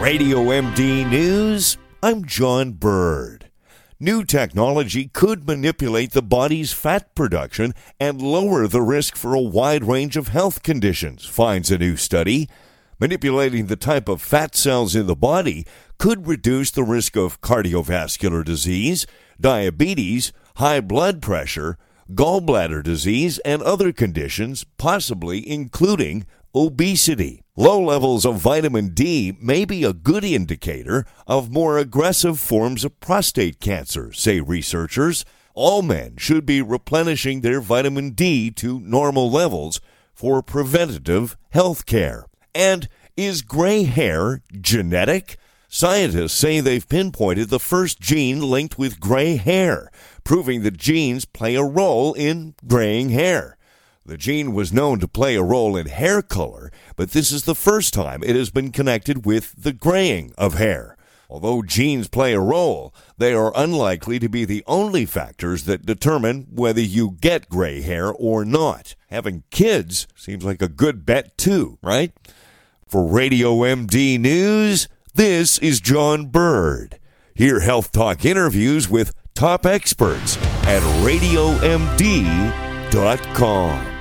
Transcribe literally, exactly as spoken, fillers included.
Radio M D News, I'm John Bird. New technology could manipulate the body's fat production and lower the risk for a wide range of health conditions, finds a new study. Manipulating the type of fat cells in the body could reduce the risk of cardiovascular disease, diabetes, high blood pressure, gallbladder disease, and other conditions, possibly including obesity. Low levels of vitamin D may be a good indicator of more aggressive forms of prostate cancer, say researchers. All men should be replenishing their vitamin D to normal levels for preventative health care. And is gray hair genetic? Scientists say they've pinpointed the first gene linked with gray hair, proving that genes play a role in graying hair. The gene was known to play a role in hair color, but this is the first time it has been connected with the graying of hair. Although genes play a role, they are unlikely to be the only factors that determine whether you get gray hair or not. Having kids seems like a good bet too, right? For Radio M D News, this is John Bird. Hear Health Talk interviews with top experts at radio m d dot com.